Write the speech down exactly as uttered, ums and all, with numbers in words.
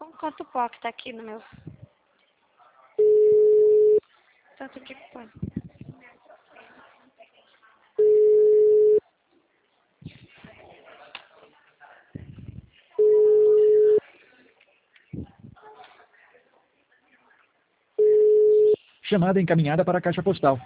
Quanto pó que tá aqui no meu... Tanto que pó. Chamada encaminhada para a caixa postal.